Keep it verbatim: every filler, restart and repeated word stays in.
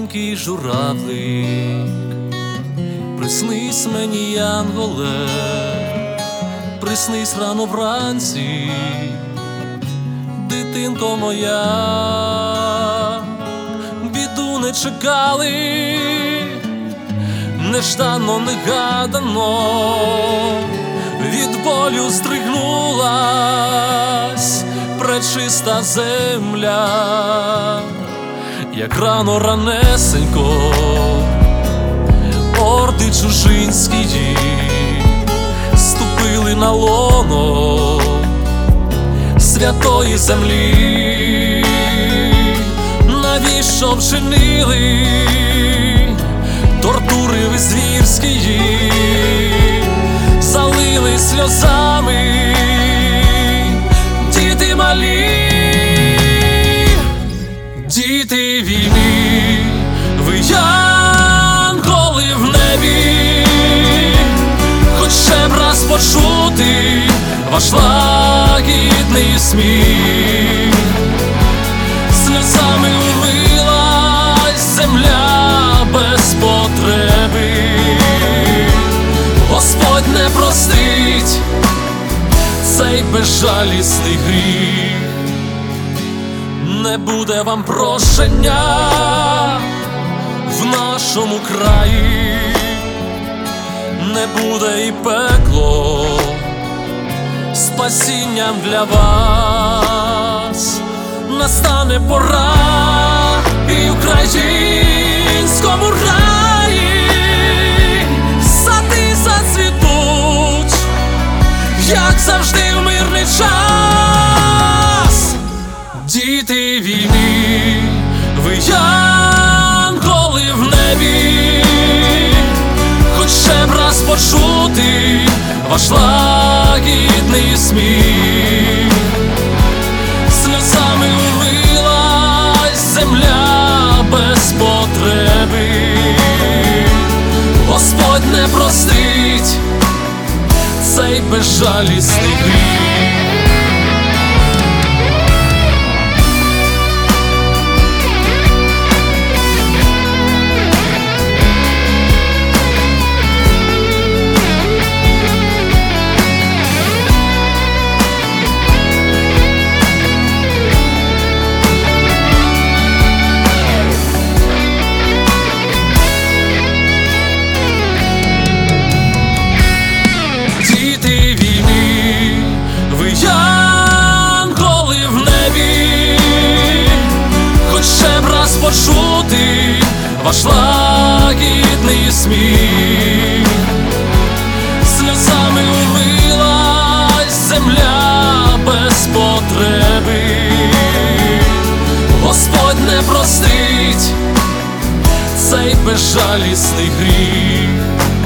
маленький журавлик, приснись мені, янголе, приснись рано вранці, дитинко моя. Біду не чекали, неждано, негадано, від болю здригнулась пречиста земля, як рано ранесенько орди чужинські ступили на лоно святої землі. Навіщо вчинили тортури ви звірські, залили сльозами діти малі, діти війни, ви янголи в небі, хоч ще б раз почути ваш лагідний сміх. Сльозами умилась земля без потреби, Господь не простить цей безжалісний гріх. Не буде вам прощення в нашому краї, не буде і пекло спасінням для вас. Настане пора і в українському раї сади зацвітуть, як завжди в мирний час. Діти війни, ви янголи в небі, хоч ще б раз почути ваш лагідний сміх. Сльозами умилась земля без потреби, Господь не простить цей безжалісний гріх. Почути ваш лагідний сміх. Сльозами умилась земля без потреби, Господь не простить цей безжалісний гріх.